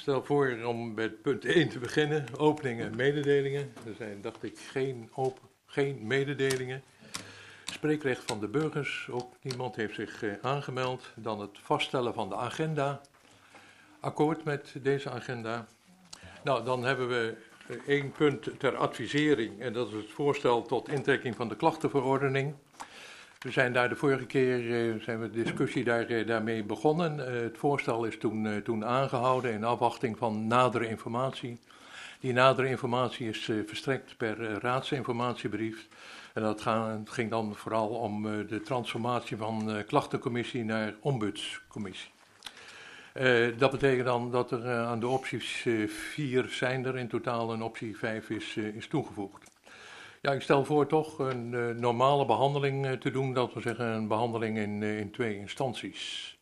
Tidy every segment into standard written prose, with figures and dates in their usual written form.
stel voor om met punt 1 te beginnen, openingen en mededelingen. Er zijn, dacht ik, geen mededelingen. Spreekrecht van de burgers, ook niemand heeft zich aangemeld. Dan het vaststellen van de agenda. Akkoord met deze agenda. Nou, dan hebben we 1 punt ter advisering en dat is het voorstel tot intrekking van de klachtenverordening. We zijn daar de vorige keer zijn we de discussie daarmee begonnen. Het voorstel is toen aangehouden in afwachting van nadere informatie. Die nadere informatie is verstrekt per raadsinformatiebrief. En dat ging dan vooral om de transformatie van klachtencommissie naar ombudscommissie. Dat betekent dan dat er aan de opties 4 zijn er in totaal en optie 5 is toegevoegd. Ja, ik stel voor toch een normale behandeling te doen, dat we zeggen een behandeling in 2 instanties.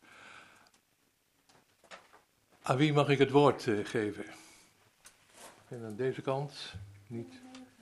Aan wie mag ik het woord geven? En aan deze kant niet.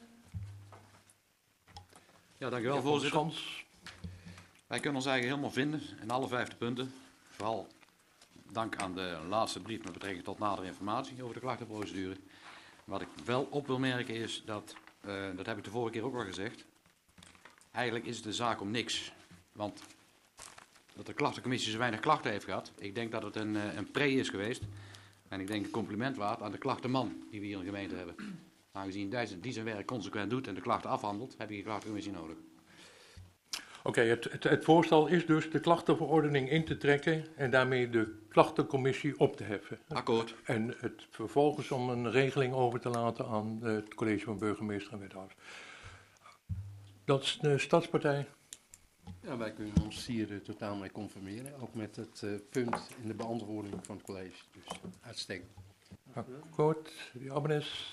Ja, dankjewel voorzitter. Wij kunnen ons eigenlijk helemaal vinden in alle 5 punten. Vooral dank aan de laatste brief met betrekking tot nadere informatie over de klachtenprocedure. Wat ik wel op wil merken is dat, dat heb ik de vorige keer ook al gezegd, eigenlijk is het de zaak om niks. Want dat de klachtencommissie zo weinig klachten heeft gehad, ik denk dat het een pre is geweest. En ik denk een compliment waard aan de klachtenman die we hier in de gemeente hebben. Aangezien die zijn werk consequent doet en de klachten afhandelt, heb je een klachtencommissie nodig. Oké, het voorstel is dus de klachtenverordening in te trekken en daarmee de klachtencommissie op te heffen. Akkoord. En het vervolgens om een regeling over te laten aan het college van burgemeester en wethouders. Dat is de Stadspartij. Ja, wij kunnen ons hier totaal mee conformeren, ook met het punt in de beantwoording van het college. Dus uitstekend. Akkoord, de Abbenes.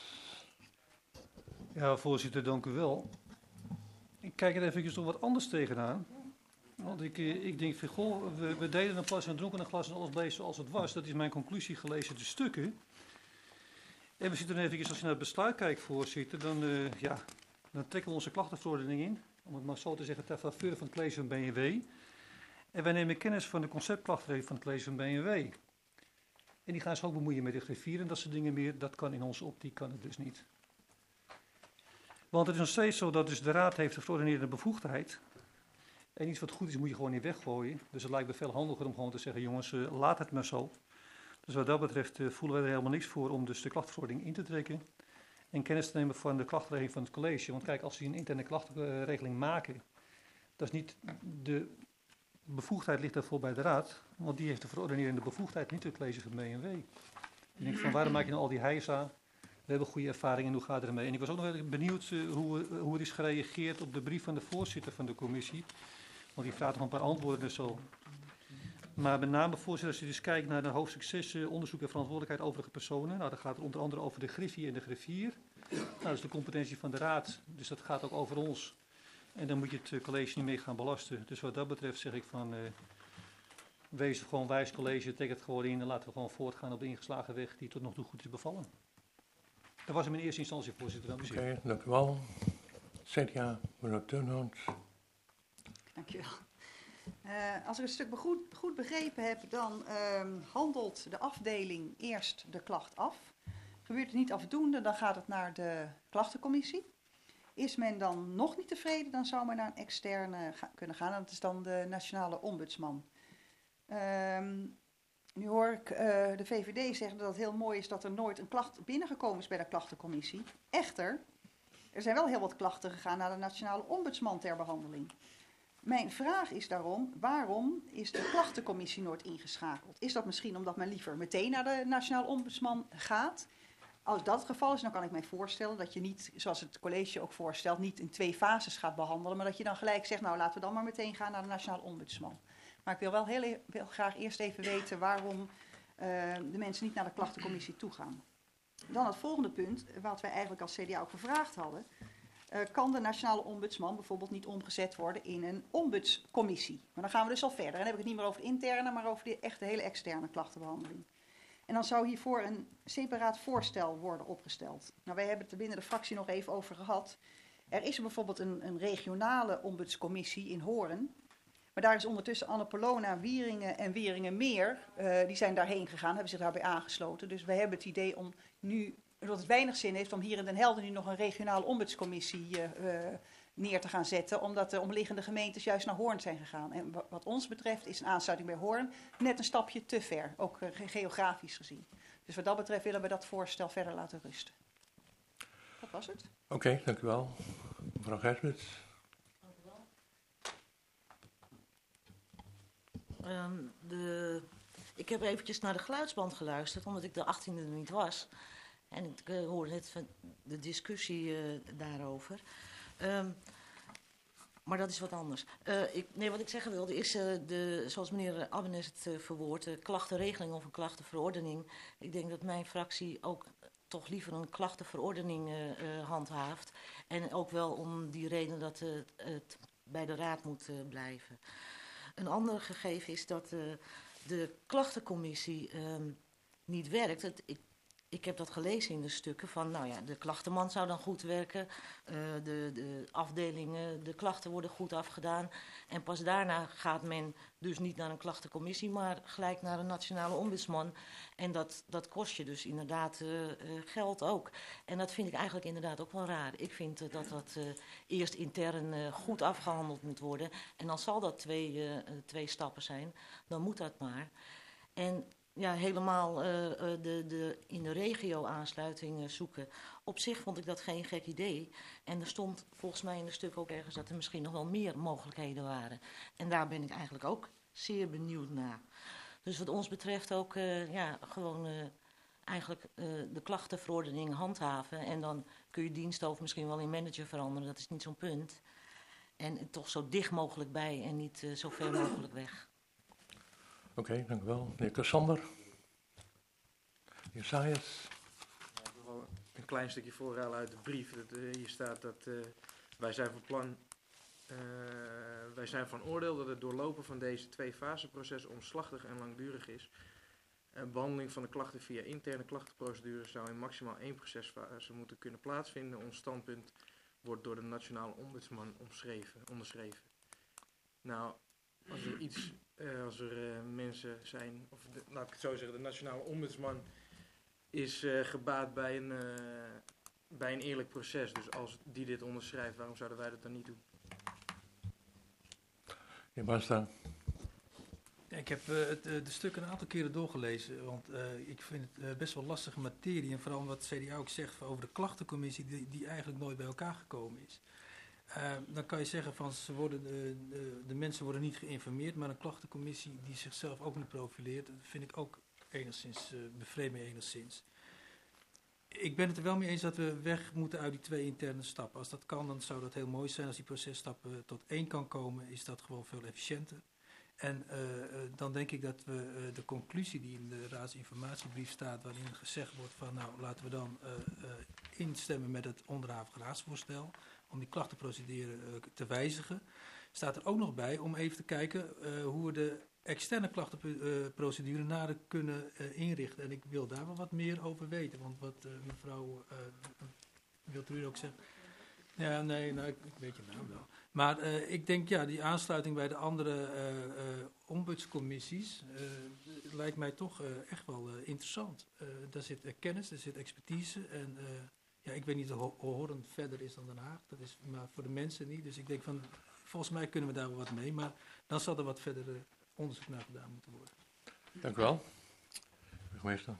Ja, voorzitter, dank u wel. Ik kijk er even nog wat anders tegenaan. Want ik denk van, goh, we deden een plas en dronken een glas en alles bleef zoals het was. Dat is mijn conclusie gelezen de stukken. En we zitten even, als je naar het besluit kijkt, voorzitter, dan trekken we onze klachtenverordening in. Om het maar zo te zeggen, ter faveur van het college van BNW. En wij nemen kennis van de conceptklachtenregeling van het college van BNW. En die gaan zich ook bemoeien met de griffier en dat soort dingen meer. Dat kan in onze optiek, kan het dus niet. Want het is nog steeds zo dat dus de raad heeft de verordenerende bevoegdheid. En iets wat goed is moet je gewoon niet weggooien. Dus het lijkt me veel handiger om gewoon te zeggen, jongens, laat het maar zo. Dus wat dat betreft voelen wij er helemaal niks voor om dus de klachtenverordening in te trekken. En kennis te nemen van de klachtenregeling van het college. Want kijk, als die een interne klachtenregeling maken, dat is niet de bevoegdheid ligt daarvoor bij de raad. Want die heeft de verordenerende bevoegdheid, niet het college van BNW. Ik denk van, waarom maak je nou al die heisa? We hebben goede ervaring en hoe gaat het ermee? En ik was ook nog even benieuwd hoe er is gereageerd op de brief van de voorzitter van de commissie. Want die vraagt nog een paar antwoorden en zo. Maar met name, voorzitter, als je dus kijkt naar de hoofdstuk 6, onderzoek en verantwoordelijkheid overige personen. Nou, dan gaat het onder andere over de griffie en de griffier. Nou, dat is de competentie van de raad, dus dat gaat ook over ons. En dan moet je het college niet mee gaan belasten. Dus wat dat betreft zeg ik van, wees gewoon wijs college, trek het gewoon in en laten we gewoon voortgaan op de ingeslagen weg die tot nog toe goed is bevallen. Dat was hem in eerste instantie, voorzitter. Oké, dank u wel. CDA, mevrouw Turnhout. Dank je wel. Als ik een stuk goed begrepen heb, dan handelt de afdeling eerst de klacht af. Gebeurt het niet afdoende, dan gaat het naar de klachtencommissie. Is men dan nog niet tevreden, dan zou men naar een externe kunnen gaan. En dat is dan de nationale ombudsman. Nu hoor ik de VVD zeggen dat het heel mooi is dat er nooit een klacht binnengekomen is bij de klachtencommissie. Echter, er zijn wel heel wat klachten gegaan naar de nationale ombudsman ter behandeling. Mijn vraag is daarom, waarom is de klachtencommissie nooit ingeschakeld? Is dat misschien omdat men liever meteen naar de nationale ombudsman gaat? Als dat het geval is, dan kan ik mij voorstellen dat je niet, zoals het college ook voorstelt, niet in 2 fases gaat behandelen. Maar dat je dan gelijk zegt, nou laten we dan maar meteen gaan naar de nationale ombudsman. Maar ik wil wel heel graag eerst even weten waarom de mensen niet naar de klachtencommissie toe gaan. Dan het volgende punt, wat wij eigenlijk als CDA ook gevraagd hadden. Kan de nationale ombudsman bijvoorbeeld niet omgezet worden in een ombudscommissie? Maar dan gaan we dus al verder. En dan heb ik het niet meer over de interne, maar over de hele externe klachtenbehandeling. En dan zou hiervoor een separaat voorstel worden opgesteld. Nou, wij hebben het er binnen de fractie nog even over gehad. Er is bijvoorbeeld een regionale ombudscommissie in Hoorn, Maar daar is ondertussen Annapolona, Wieringen en Wieringenmeer, die zijn daarheen gegaan, hebben zich daarbij aangesloten. Dus wij hebben het idee om nu, dat het weinig zin heeft om hier in Den Helder nu nog een regionale ombudscommissie neer te gaan zetten, omdat de omliggende gemeentes juist naar Hoorn zijn gegaan. En wat ons betreft is een aansluiting bij Hoorn net een stapje te ver, ook geografisch gezien. Dus wat dat betreft willen we dat voorstel verder laten rusten. Dat was het. Oké, dank u wel. Mevrouw Gijsbert. Ik heb eventjes naar de geluidsband geluisterd, omdat ik de 18e er niet was. En ik hoorde net van de discussie daarover. Maar dat is wat anders. Wat ik zeggen wilde is, zoals meneer Abbenes het verwoordt, de klachtenregeling of een klachtenverordening. Ik denk dat mijn fractie ook toch liever een klachtenverordening handhaaft. En ook wel om die reden dat het bij de raad moet blijven. Een ander gegeven is dat de klachtencommissie niet werkt. Ik heb dat gelezen in de stukken van, nou ja, de klachtenman zou dan goed werken, de afdelingen, de klachten worden goed afgedaan. En pas daarna gaat men dus niet naar een klachtencommissie, maar gelijk naar een nationale ombudsman. En dat kost je dus inderdaad geld ook. En dat vind ik eigenlijk inderdaad ook wel raar. Ik vind dat eerst intern goed afgehandeld moet worden. En dan zal dat twee stappen zijn. Dan moet dat maar. En ja, helemaal in de regio aansluiting zoeken. Op zich vond ik dat geen gek idee. En er stond volgens mij in de stuk ook ergens dat er misschien nog wel meer mogelijkheden waren. En daar ben ik eigenlijk ook zeer benieuwd naar. Dus wat ons betreft ook gewoon eigenlijk de klachtenverordening handhaven. En dan kun je diensthoofd misschien wel in manager veranderen. Dat is niet zo'n punt. En toch zo dicht mogelijk bij en niet zo ver mogelijk weg. Oké, dank u wel. Meneer Cassander. Meneer Saaiers. Ik wil wel een klein stukje voorhalen uit de brief. Hier staat dat wij zijn van oordeel dat het doorlopen van deze twee-fasenproces omslachtig en langdurig is. Behandeling van de klachten via interne klachtenprocedures zou in maximaal 1 procesfase moeten kunnen plaatsvinden. Ons standpunt wordt door de nationale ombudsman onderschreven. Nou, als er mensen zijn, of laat ik het zo zeggen, de nationale ombudsman is gebaat bij een eerlijk proces. Dus als die dit onderschrijft, waarom zouden wij dat dan niet doen? Meneer Barstra. Ja, ik heb de stukken een aantal keren doorgelezen, want ik vind het best wel lastige materie. En vooral wat CDA ook zegt over de klachtencommissie die eigenlijk nooit bij elkaar gekomen is. Dan kan je zeggen van de mensen worden niet geïnformeerd, maar een klachtencommissie die zichzelf ook niet profileert, dat vind ik ook enigszins, bevreemd me enigszins. Ik ben het er wel mee eens dat we weg moeten uit die 2 interne stappen. Als dat kan, dan zou dat heel mooi zijn. Als die processtappen tot 1 kan komen, is dat gewoon veel efficiënter. En dan denk ik dat we de conclusie die in de raadsinformatiebrief staat, waarin gezegd wordt van nou laten we dan instemmen met het onderhavige raadsvoorstel om die klachtenprocedure te wijzigen, staat er ook nog bij om even te kijken hoe we de externe klachtenprocedure nader kunnen inrichten. En ik wil daar wel wat meer over weten, want wat mevrouw Wiltrude ook zegt. Ja, nee, nou, ik weet je naam wel. Maar ik denk, ja, die aansluiting bij de andere ombudscommissies lijkt mij toch echt wel interessant. Daar zit kennis, daar zit expertise en ja, ik weet niet of Hoorn verder is dan Den Haag. Dat is maar voor de mensen niet. Dus ik denk van, volgens mij kunnen we daar wel wat mee, maar dan zal er wat verder onderzoek naar gedaan moeten worden. Dank u wel. Burgemeester.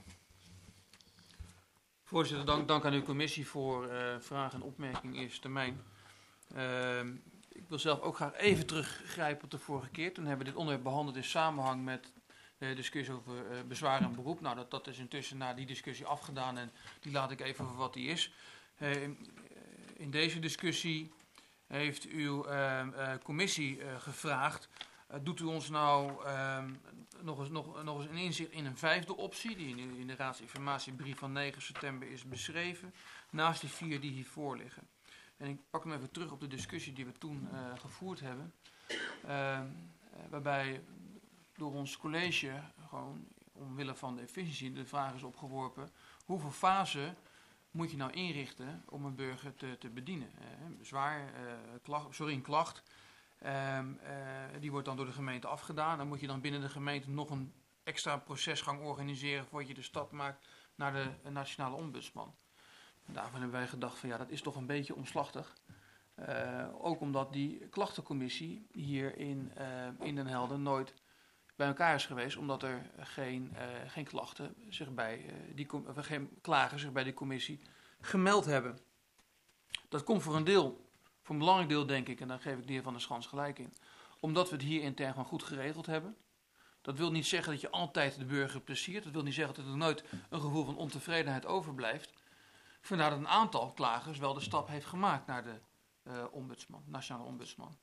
Voorzitter, dank aan uw commissie voor vragen en opmerkingen eerste termijn. Ik wil zelf ook graag even teruggrijpen op de vorige keer. Toen hebben we dit onderwerp behandeld in samenhang met de discussie over bezwaar en beroep. Nou, dat is intussen na die discussie afgedaan en die laat ik even voor wat die is. In deze discussie heeft uw commissie gevraagd, doet u ons nou nog eens een inzicht in een 5e optie, die in de raadsinformatiebrief van 9 september is beschreven, naast die 4 die hiervoor liggen. En ik pak hem even terug op de discussie die we toen gevoerd hebben, waarbij door ons college, gewoon omwille van de efficiëntie, de vraag is opgeworpen, hoeveel fasen moet je nou inrichten om een burger te bedienen? Bezwaar, een klacht Die wordt dan door de gemeente afgedaan. Dan moet je dan binnen de gemeente nog een extra procesgang organiseren voordat je de stap maakt naar de nationale ombudsman. Daarvan hebben wij gedacht van ja, dat is toch een beetje omslachtig. Ook omdat die klachtencommissie hier in Den Helder nooit bij elkaar is geweest, omdat er geen klachten zich geen klagers zich bij die commissie gemeld hebben. Dat komt voor een belangrijk deel denk ik, en daar geef ik de heer Van der Schans gelijk in, omdat we het hier intern gewoon goed geregeld hebben. Dat wil niet zeggen dat je altijd de burger pleziert. Dat wil niet zeggen dat er nooit een gevoel van ontevredenheid overblijft. Vandaar dat een aantal klagers wel de stap heeft gemaakt naar de nationale ombudsman.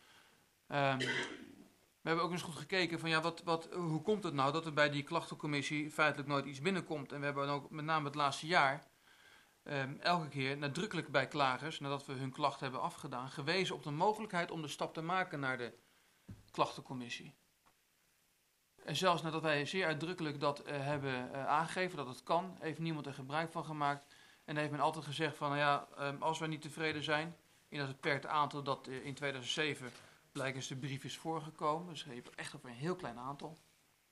We hebben ook eens goed gekeken van ja, hoe komt het nou dat er bij die klachtencommissie feitelijk nooit iets binnenkomt. En we hebben ook met name het laatste jaar elke keer nadrukkelijk bij klagers, nadat we hun klacht hebben afgedaan, gewezen op de mogelijkheid om de stap te maken naar de klachtencommissie. En zelfs nadat wij zeer uitdrukkelijk dat hebben aangegeven dat het kan, heeft niemand er gebruik van gemaakt. En heeft men altijd gezegd van, nou ja, als wij niet tevreden zijn, in dat beperkte aantal dat in 2007 blijkens de brief is voorgekomen, dus je hebt echt over een heel klein aantal,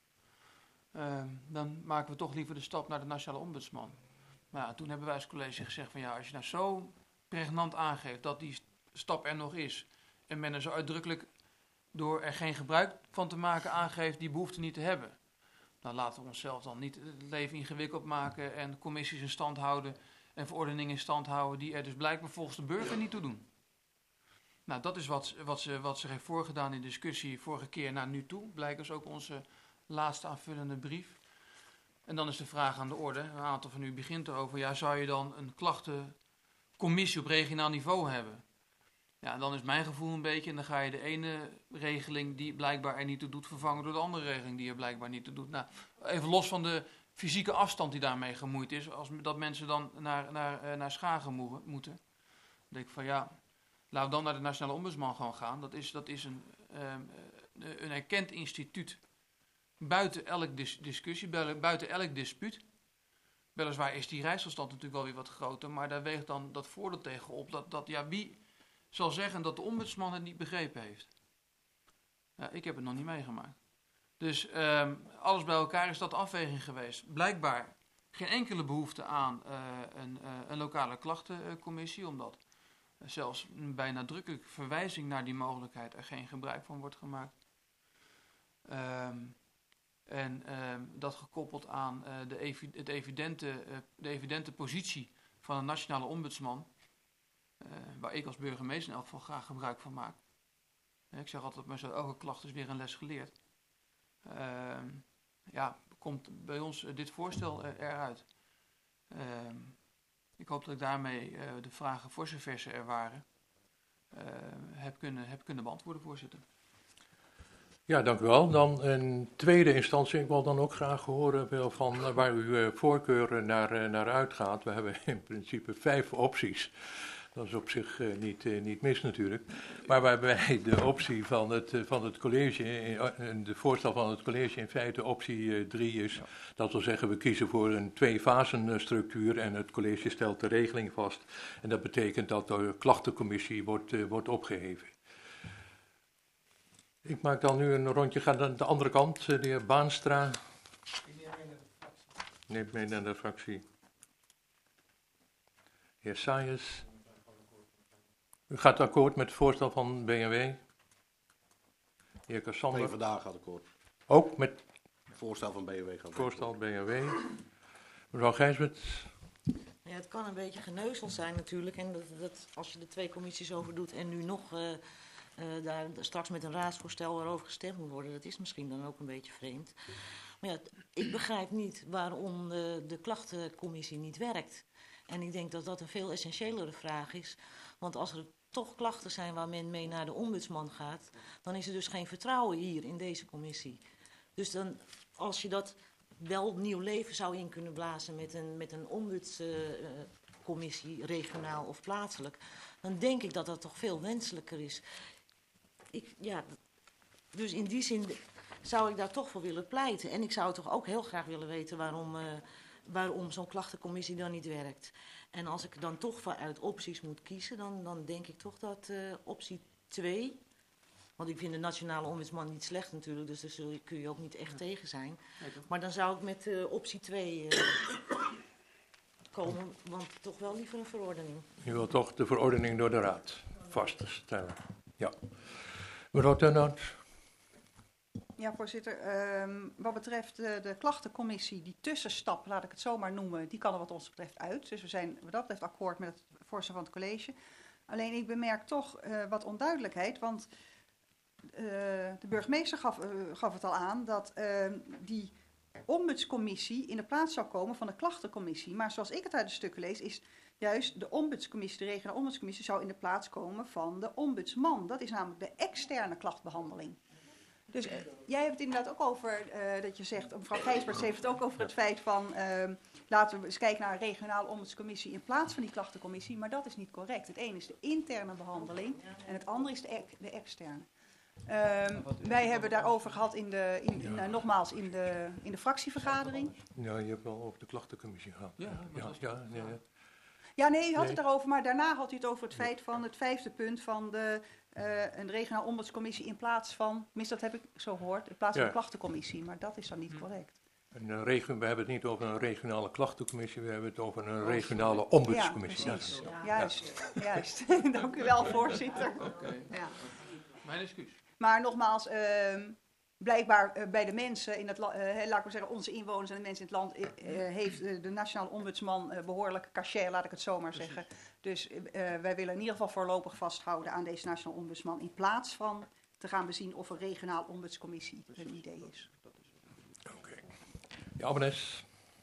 dan maken we toch liever de stap naar de nationale ombudsman. Maar ja, toen hebben wij als college gezegd van ja, als je nou zo pregnant aangeeft dat die stap er nog is, en men er zo uitdrukkelijk door er geen gebruik van te maken aangeeft die behoefte niet te hebben, dan laten we onszelf dan niet het leven ingewikkeld maken en commissies in stand houden en verordeningen in stand houden die er dus blijkbaar volgens de burger niet toe doen. Nou, dat is wat ze heeft voorgedaan in de discussie vorige keer naar nu toe. Blijkbaar ook onze laatste aanvullende brief. En dan is de vraag aan de orde, een aantal van u begint erover, ja, zou je dan een klachtencommissie op regionaal niveau hebben? Ja, en dan is mijn gevoel een beetje, en dan ga je de ene regeling die blijkbaar er niet toe doet, vervangen door de andere regeling die er blijkbaar niet toe doet. Nou, even los van de fysieke afstand die daarmee gemoeid is, dat mensen dan naar Schagen moeten. Dan denk ik van ja, laten we dan naar de nationale ombudsman gewoon gaan. Dat is een erkend instituut buiten elk discussie, buiten elk dispuut. Weliswaar is die reisafstand natuurlijk wel weer wat groter, maar daar weegt dan dat voordeel tegenop. Wie zal zeggen dat de ombudsman het niet begrepen heeft? Ja, ik heb het nog niet meegemaakt. Dus alles bij elkaar is dat afweging geweest. Blijkbaar geen enkele behoefte aan een lokale klachtencommissie, omdat zelfs bij nadrukkelijke verwijzing naar die mogelijkheid er geen gebruik van wordt gemaakt. Dat gekoppeld aan de evidente positie van een nationale ombudsman, waar ik als burgemeester in elk geval graag gebruik van maak. Ik zeg altijd maar zo, elke klacht is weer een les geleerd. Komt bij ons dit voorstel eruit. Ik hoop dat ik daarmee de vragen voor zover ze er waren heb kunnen beantwoorden, voorzitter. Ja, dank u wel. Dan een tweede instantie. Ik wil dan ook graag horen van waar uw voorkeur naar uitgaat. We hebben in principe 5 opties. Dat is op zich niet mis natuurlijk. Maar waarbij de optie van het college, de voorstel van het college in feite optie 3 is. Ja. Dat wil zeggen, we kiezen voor een 2-fasen structuur en het college stelt de regeling vast. En dat betekent dat de klachtencommissie wordt opgeheven. Ik maak dan nu een rondje, ga naar de andere kant, de heer Baanstra. Neemt mee naar de fractie. Heer Saaiers. U gaat akkoord met het voorstel van BNW? Heer Cassander. Nee, vandaag gaat akkoord. Ook met het voorstel van BNW gaat voorstel BNW. Mevrouw Gijsbert. Ja, het kan een beetje geneuzel zijn natuurlijk. En dat als je de 2 commissies over doet en nu nog daar straks met een raadsvoorstel waarover gestemd moet worden, dat is misschien dan ook een beetje vreemd. Maar ja, ik begrijp niet waarom de klachtencommissie niet werkt. En ik denk dat dat een veel essentiëlere vraag is. Want als er toch klachten zijn waar men mee naar de ombudsman gaat, dan is er dus geen vertrouwen hier in deze commissie. Dus dan, als je dat wel nieuw leven zou in kunnen blazen met een ombudscommissie, regionaal of plaatselijk, dan denk ik dat dat toch veel wenselijker is. Dus in die zin zou ik daar toch voor willen pleiten. En ik zou toch ook heel graag willen weten waarom zo'n klachtencommissie dan niet werkt. En als ik dan toch uit opties moet kiezen, dan denk ik toch dat optie 2 Want ik vind de nationale ombudsman niet slecht natuurlijk, dus daar kun je ook niet echt tegen zijn. Nee, toch? Maar dan zou ik met optie 2 komen, want toch wel liever een verordening. Je wilt toch de verordening door de raad vaststellen. Ja. Mevrouw Tennant. Ja, voorzitter. Wat betreft de klachtencommissie, die tussenstap, laat ik het zo maar noemen, die kan er wat ons betreft uit. Dus we zijn wat dat betreft akkoord met het voorstel van het college. Alleen ik bemerk toch wat onduidelijkheid, want de burgemeester gaf het al aan dat die ombudscommissie in de plaats zou komen van de klachtencommissie. Maar zoals ik het uit de stukken lees, is juist de ombudscommissie, de regionale ombudscommissie, zou in de plaats komen van de ombudsman. Dat is namelijk de externe klachtbehandeling. Dus jij hebt het inderdaad ook over, dat je zegt, mevrouw Gijsbert heeft het ook over het feit van, laten we eens kijken naar een regionale ombudscommissie in plaats van die klachtencommissie, maar dat is niet correct. Het ene is de interne behandeling en het andere is de externe. Wij hebben daarover gehad nogmaals in de fractievergadering. Ja, je hebt wel over de klachtencommissie gehad. Ja, nee, u had het daarover, maar daarna had u het over het feit van het 5e punt van een regionaal ombudscommissie in plaats van, tenminste dat heb ik zo gehoord, in plaats van een klachtencommissie, maar dat is dan niet correct. We hebben het niet over een regionale klachtencommissie, we hebben het over een regionale ombudscommissie. Ja, precies. Ja. Juist. Dank u wel, voorzitter. Oké. Ja. Mijn excuus. Maar nogmaals, blijkbaar bij de mensen in het land, laat ik maar zeggen, onze inwoners en de mensen in het land, heeft de nationale ombudsman behoorlijk cachet, laat ik het zo maar zeggen. Dus wij willen in ieder geval voorlopig vasthouden aan deze nationale ombudsman, in plaats van te gaan bezien of een regionaal ombudscommissie een idee is. Oké. Ja, Abbenes.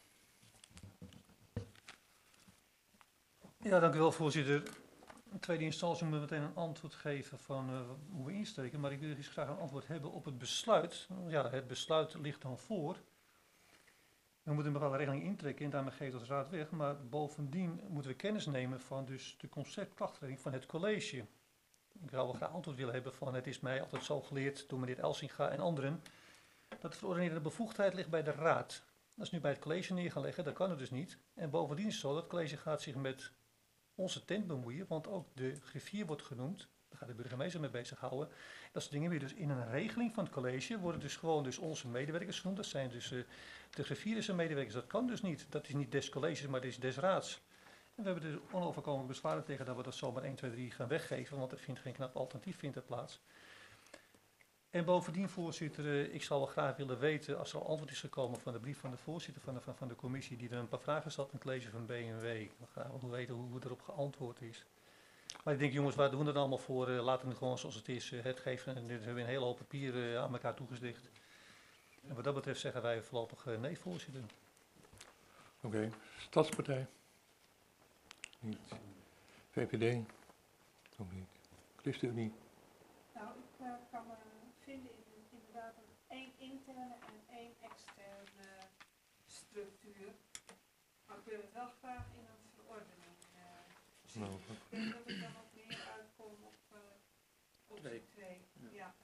Ja, dank u wel, voorzitter. In tweede instantie moeten we meteen een antwoord geven van hoe we insteken. Maar ik wil dus graag een antwoord hebben op het besluit. Ja, het besluit ligt dan voor. We moeten een bepaalde regeling intrekken en daarmee geeft de raad weg. Maar bovendien moeten we kennis nemen van dus de conceptklachtregeling van het college. Ik zou wel graag antwoord willen hebben van het is mij altijd zo geleerd door meneer Elsinga en anderen. Dat de verordening de bevoegdheid ligt bij de raad. Dat is nu bij het college neergelegd, dat kan het dus niet. En bovendien is het zo dat het college gaat zich met onze tent bemoeien, want ook de griffier wordt genoemd. Daar gaat de burgemeester mee bezighouden. Dat soort dingen weer dus in een regeling van het college worden dus gewoon dus onze medewerkers genoemd. Dat zijn dus de griffier is een medewerkers. Dat kan dus niet. Dat is niet des colleges, maar dat is des raads. En we hebben dus onoverkomelijk bezwaren tegen dat we dat zomaar 1, 2, 3 gaan weggeven, want er vindt geen knap alternatief vindt er plaats. En bovendien, voorzitter, ik zou wel graag willen weten, als er al antwoord is gekomen van de brief van de voorzitter van de commissie, die er een paar vragen stelt in het college van BMW. We gaan wel weten hoe erop geantwoord is. Maar ik denk, jongens, waar doen we het allemaal voor? Laten we het gewoon zoals het is het geven. En nu hebben we een hele hoop papier aan elkaar toegezegd. En wat dat betreft zeggen wij voorlopig nee, voorzitter. Oké. Stadspartij? Niet. VVD? Ook niet. ChristenUnie? Nou, ik kan vinden inderdaad één interne en één externe structuur. Maar ik wil het wel graag in een verordening zien. Nou, Ik denk dat ik dan wat meer uitkom op optie 2. Ja.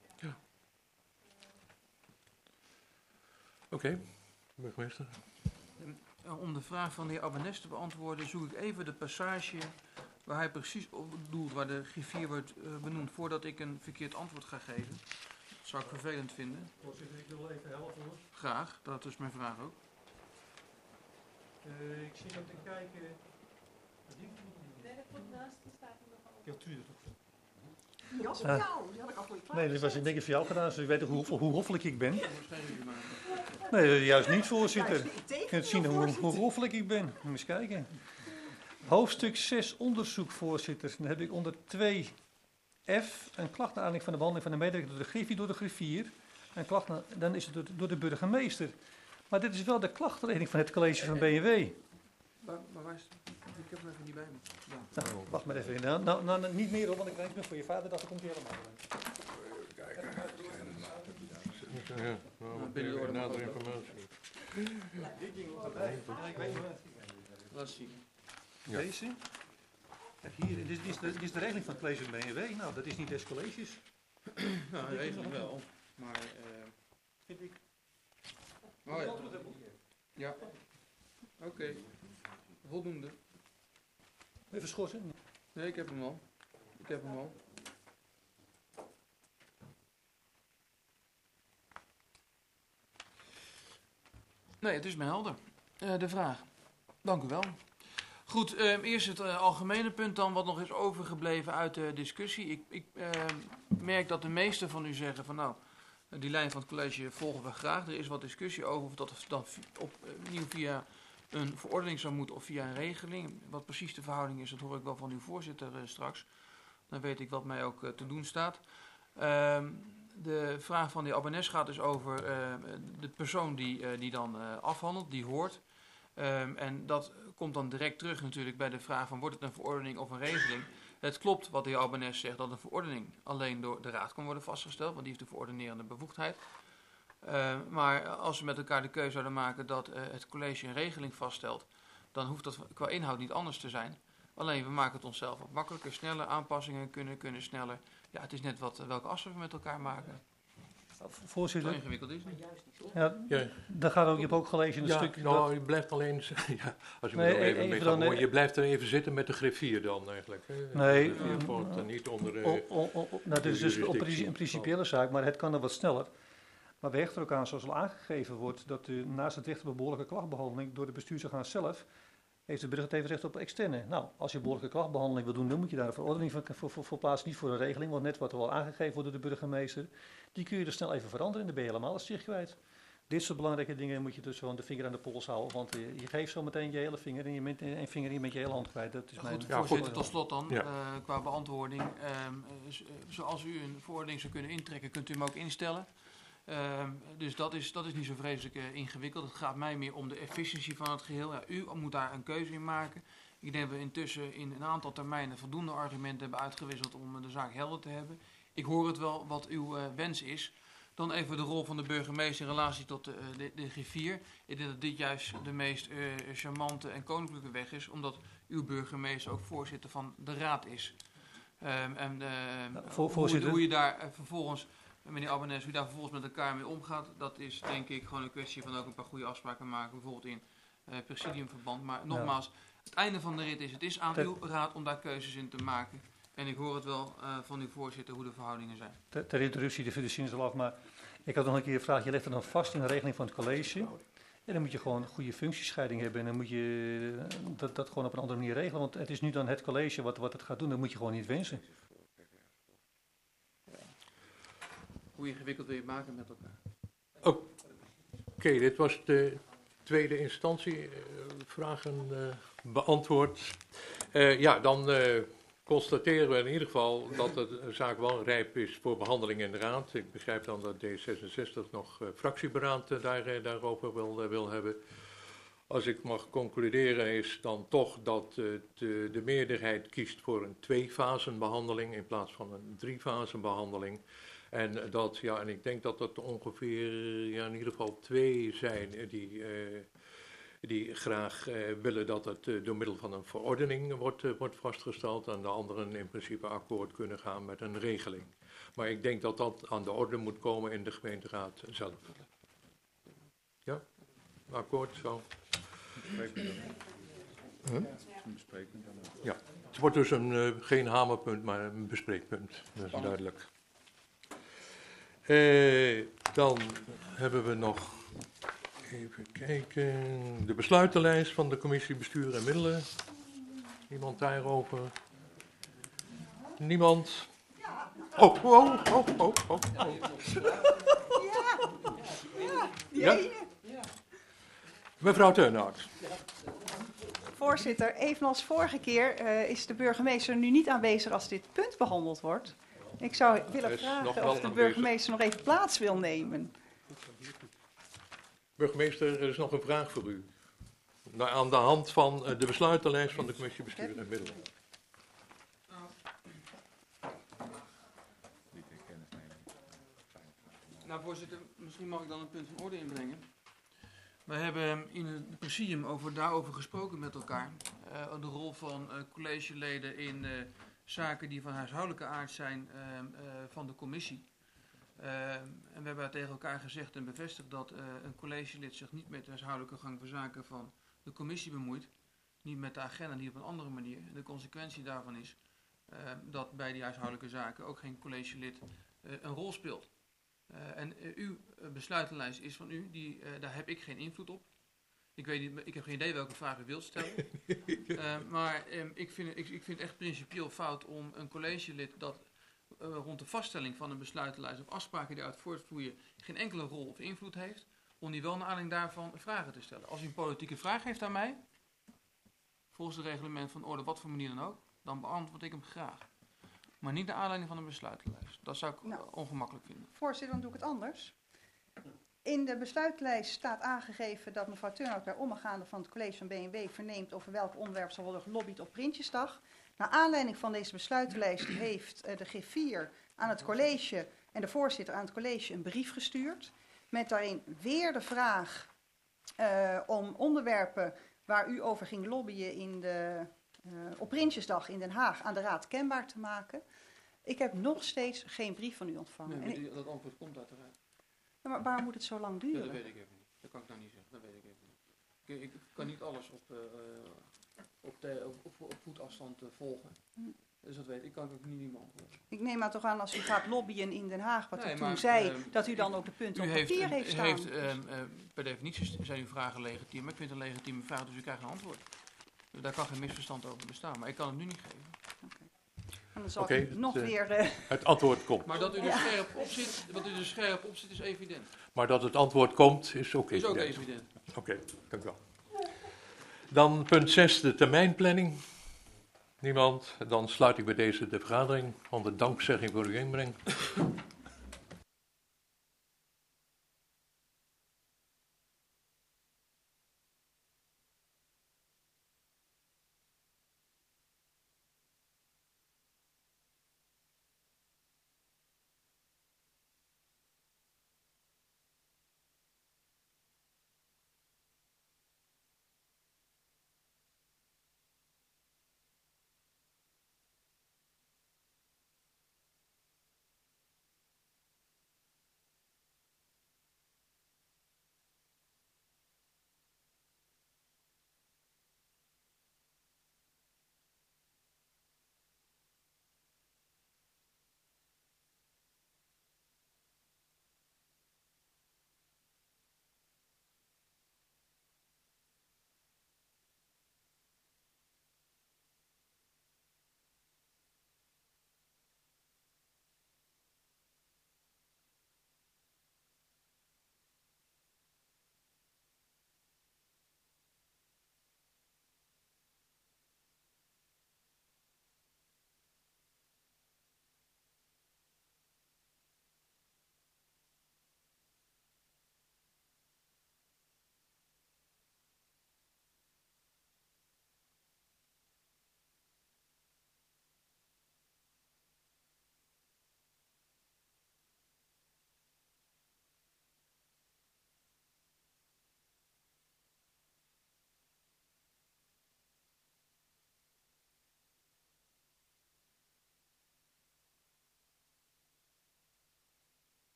Oké. Burgemeester? Om de vraag van de heer Abbenes te beantwoorden, zoek ik even de passage waar hij precies op doelt, waar de griffier wordt benoemd, voordat ik een verkeerd antwoord ga geven. Dat zou ik vervelend vinden. Voorzitter, ik wil even helpen hoor. Graag, dat is mijn vraag ook. Ik zit ook te kijken. Nee, dat komt naast, er staat er nog over. Ja, tuurlijk. Die was voor jou, die had ik al voor je klaar. Nee, dat was denk ik voor jou gedaan, dus ik weet hoe hoffelijk ik ben. Nee, juist niet, voorzitter. Je kunt zien hoe hoffelijk ik ben. Moet eens kijken. Hoofdstuk 6 onderzoek, voorzitter. Dan heb ik onder 2F een klachtenaanleiding van de behandeling van de medewerker door de griffier door de griffier. En klachten, dan is het door de burgemeester. Maar dit is wel de klachtenregeling van het college van BMW. Maar waar is het? Ik heb hem even niet bij me. Ja. Nou, wacht maar even. Nou, niet meer hoor, want ik weet niet voor je vader dat komt hij helemaal. Ja, nou, even nadere informatie. Laat zien. Ja. Deze? Kijk hier, dit is de regeling van het college van BMW. Nou, dat is niet des colleges. Nou, even wel. Maar, Vind ik. oh ja. Ja. Oké. Voldoende. Even schorsen. Nee, ik heb hem al. Nee, het is me helder. De vraag. Dank u wel. Goed, eerst het algemene punt dan, wat nog is overgebleven uit de discussie. Ik merk dat de meesten van u zeggen van nou, die lijn van het college volgen we graag. Er is wat discussie over of dat dan opnieuw via een verordening zou moeten of via een regeling. Wat precies de verhouding is, dat hoor ik wel van uw voorzitter straks. Dan weet ik wat mij ook te doen staat. De vraag van de heer Abbenes gaat dus over de persoon die dan afhandelt, die hoort. En dat komt dan direct terug natuurlijk bij de vraag van wordt het een verordening of een regeling. Het klopt wat de heer Albanese zegt dat een verordening alleen door de raad kan worden vastgesteld, want die heeft de verordenerende bevoegdheid. Maar als we met elkaar de keuze zouden maken dat het college een regeling vaststelt, dan hoeft dat qua inhoud niet anders te zijn. Alleen we maken het onszelf wat makkelijker, sneller, aanpassingen kunnen sneller. Ja, het is net welke assen we met elkaar maken. Voorzitter. Zo ingewikkeld is het niet. Ja, dat gaat ook, je hebt ook gelezen in het stuk. Nou, je blijft alleen, ja, als je me nog even mee gaat horen, je blijft er even zitten met de griffier dan eigenlijk. Nee, de griffier valt niet onder nou, dat is dus een principiële zaak, maar het kan er wat sneller. Maar we hechten ook aan, zoals al aangegeven wordt, dat naast het recht op behoorlijke klachtbehandeling door de bestuursorgaan zelf, heeft de burger even recht op externe. Nou, als je behoorlijke klachtbehandeling wil doen, dan moet je daar een verordening voor plaatsen, niet voor een regeling, want net wat er al aangegeven wordt door de burgemeester, die kun je er snel even veranderen en dan ben je helemaal het zicht kwijt. Dit soort belangrijke dingen moet je dus gewoon de vinger aan de pols houden, want je geeft zo meteen je hele vinger en je vinger hier met je hele hand kwijt. Dat is goed, voorzitter, tot slot dan, qua beantwoording. Zoals u een verordening zou kunnen intrekken, kunt u hem ook instellen. Dus dat is niet zo vreselijk ingewikkeld. Het gaat mij meer om de efficiëntie van het geheel. Ja, u moet daar een keuze in maken. Ik denk dat we intussen in een aantal termijnen voldoende argumenten hebben uitgewisseld om de zaak helder te hebben. Ik hoor het wel wat uw wens is. Dan even de rol van de burgemeester in relatie tot de griffier. Ik denk dat dit juist de meest charmante en koninklijke weg is, omdat uw burgemeester ook voorzitter van de raad is. Hoe je daar vervolgens, meneer Abbenes, hoe daar vervolgens met elkaar mee omgaat, dat is denk ik gewoon een kwestie van ook een paar goede afspraken maken, bijvoorbeeld in presidiumverband. Maar nogmaals, het einde van de rit is, het is aan uw raad om daar keuzes in te maken. En ik hoor het wel van uw voorzitter hoe de verhoudingen zijn. Ter introductie, de financiën is al af, maar ik had nog een keer een vraag. Je legt er dan vast in de regeling van het college. En dan moet je gewoon een goede functiescheiding hebben. En dan moet je dat gewoon op een andere manier regelen. Want het is nu dan het college wat het gaat doen. Dat moet je gewoon niet wensen. Hoe ingewikkeld wil je het maken met elkaar? Oké, dit was de tweede instantie. Vragen beantwoord. Dan constateren we in ieder geval dat de zaak wel rijp is voor behandeling in de raad. Ik begrijp dan dat D66 nog fractieberaad daarover wil hebben. Als ik mag concluderen is dan toch dat de meerderheid kiest voor een 2-fasenbehandeling in plaats van een 3-fasenbehandeling. En en ik denk dat het ongeveer in ieder geval 2 zijn die graag willen dat het door middel van een verordening wordt vastgesteld en de anderen in principe akkoord kunnen gaan met een regeling. Maar ik denk dat dat aan de orde moet komen in de gemeenteraad zelf. Ja? Akkoord zo? Ja, het wordt dus geen hamerpunt, maar een bespreekpunt. Dat is duidelijk. Dan hebben we nog, even kijken, de besluitenlijst van de commissie Bestuur en Middelen. Iemand daarover? Niemand? Oh. Ja? Mevrouw Teunaert. Voorzitter, evenals vorige keer is de burgemeester nu niet aanwezig als dit punt behandeld wordt. Ik zou willen vragen of de burgemeester nog even plaats wil nemen. Burgemeester, er is nog een vraag voor u. Aan de hand van de besluitenlijst van de commissie Bestuur en Middelen. Nou, voorzitter, misschien mag ik dan een punt van orde inbrengen. We hebben in het presidium daarover gesproken met elkaar. De rol van collegeleden in zaken die van huishoudelijke aard zijn van de commissie. En we hebben tegen elkaar gezegd en bevestigd dat een collegelid zich niet met de huishoudelijke gang van zaken van de commissie bemoeit. Niet met de agenda, niet op een andere manier. De consequentie daarvan is dat bij die huishoudelijke zaken ook geen collegelid een rol speelt. En uw besluitenlijst is van u, daar heb ik geen invloed op. Ik weet niet, ik heb geen idee welke vraag u wilt stellen. Maar ik vind het echt principieel fout om een collegelid dat rond de vaststelling van een besluitenlijst of afspraken die uit voortvloeien geen enkele rol of invloed heeft, om die wel naar aanleiding daarvan vragen te stellen. Als u een politieke vraag heeft aan mij, volgens het reglement van orde, wat voor manier dan ook, dan beantwoord ik hem graag. Maar niet naar aanleiding van een besluitenlijst. Dat zou ik ongemakkelijk vinden. Voorzitter, dan doe ik het anders. In de besluitlijst staat aangegeven dat mevrouw Turnhout bij omgaande van het college van B&W verneemt over welk onderwerp zal worden gelobbyd op Prinsjesdag. Naar aanleiding van deze besluitlijst heeft de griffier aan het college en de voorzitter aan het college een brief gestuurd. Met daarin weer de vraag om onderwerpen waar u over ging lobbyen op Prinsjesdag in Den Haag aan de Raad kenbaar te maken. Ik heb nog steeds geen brief van u ontvangen. Nee, maar dat antwoord komt uit de Raad. Ja, maar waarom moet het zo lang duren? Ja, dat weet ik even niet. Dat kan ik nou niet zeggen. Dat weet ik even niet. Ik kan niet alles op voetafstand volgen. Dus dat weet ik. Kan ik ook niet beantwoorden. Ik neem maar toch aan als u gaat lobbyen in Den Haag, wat u toen zei, dat u dan ook de punten op papier heeft staan. Per definitie zijn uw vragen legitiem. Maar ik vind het een legitieme vraag, dus u krijgt een antwoord. Dus daar kan geen misverstand over bestaan. Maar ik kan het nu niet geven. En dan zal ik nog weer... Het antwoord komt. Maar dat u er scherp op zit, is evident. Maar dat het antwoord komt, is ook evident. Is ook evident. Oké, dank u wel. Dan punt 6, de termijnplanning. Niemand. Dan sluit ik bij deze de vergadering onder dankzegging voor uw inbreng.